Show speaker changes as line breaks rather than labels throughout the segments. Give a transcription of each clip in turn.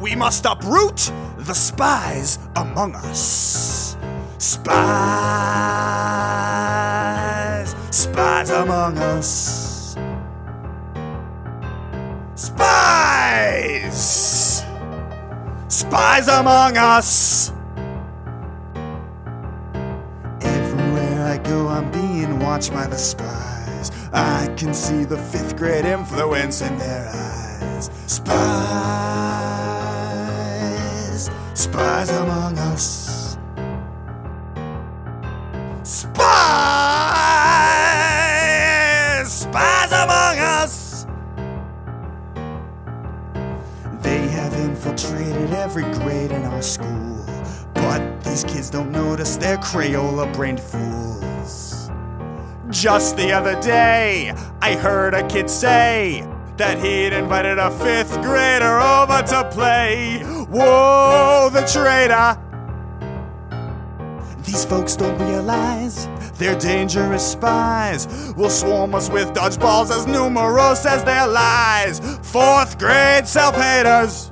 We must uproot the spies among us. Spies, spies among us. Spies, spies among us. Everywhere I go, I'm being watched by the spies. I can see the 5th grade influence in their eyes. Spies, spies among us. Spies, spies among us. They have infiltrated every grade in our school, but these kids don't notice they're Crayola-brained fools. Just the other day, I heard a kid say that he'd invited a 5th grader over to play. Whoa, the traitor! These folks don't realize they're dangerous spies. Will swarm us with dodgeballs as numerous as their lies. 4th grade self-haters.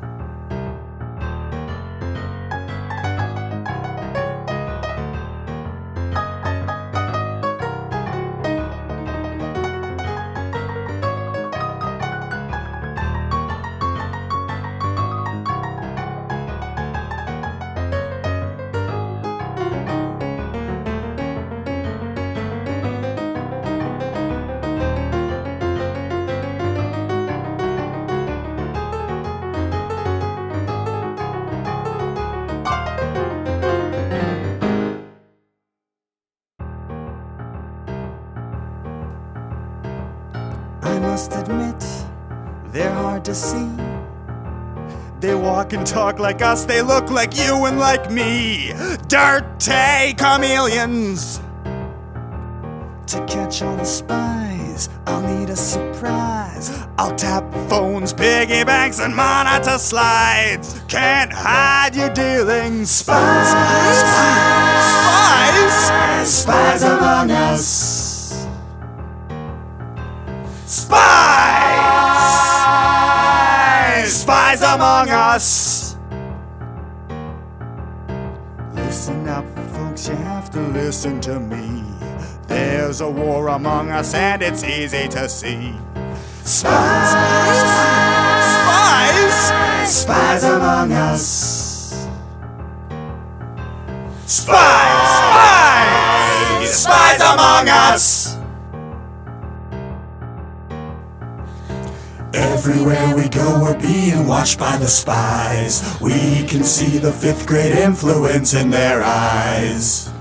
I must admit, they're hard to see. They walk and talk like us, they look like you and like me. Dirty chameleons. To catch all the spies, I'll need a surprise. I'll tap phones, piggy banks, and monitor slides. Can't hide your dealings. Spies, spies, spies, spies among us. Spies! Spies among us! Listen up, folks, you have to listen to me. There's a war among us and it's easy to see. Spies! Spies! Spies among us! Spies! Spies! Spies among us! Everywhere we go, we're being watched by the spies. We can see the 5th grade influence in their eyes.